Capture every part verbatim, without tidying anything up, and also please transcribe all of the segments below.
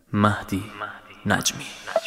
مهدی نجمی.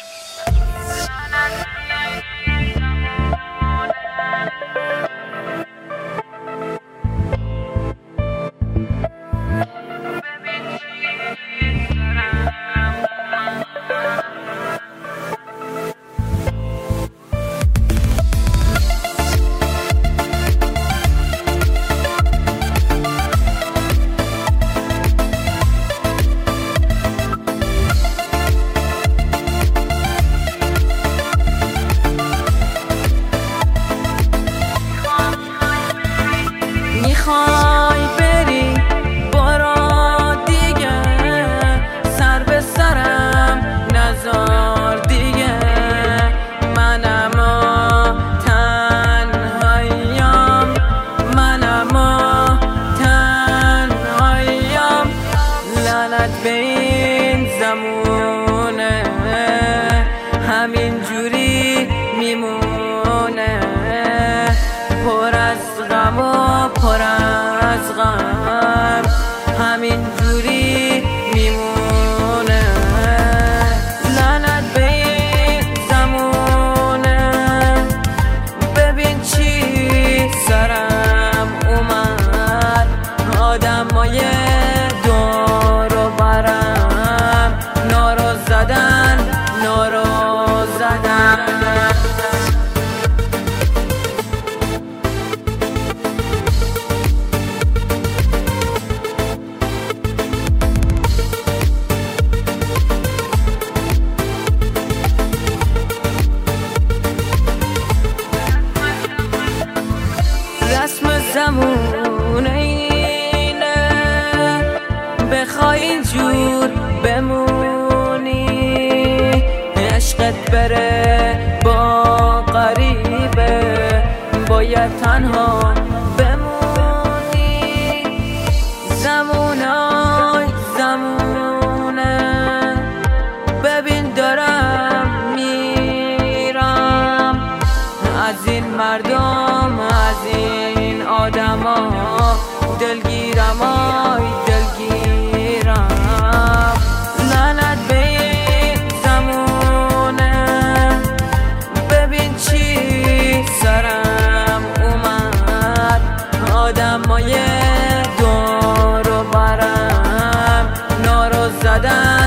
میخوای بری برو دیگه، سر به سرم نذار دیگه. منم و تنهاییم، منم و تنهاییم. لعنت به این زمونه، همین جوری میمونه، پر از غم و پر از غم، همین جوری میمونه. لعنت به این زمونه، ببین چی سرم اومد. آدمای دور و برم نارو زدن، نارو زدن. رسم زمونه اینه، بخوای اینجور بمونی، عشقت بره با غریبه، باید تنها بمونی. زمونای زمونه، ببین دارم میرم از این مردم، از این آدما دلگیرم، آی دلگیرم. لعنت به این زمونه، ببین چی سرم اومد. آدمای دور و برم نارو زدن،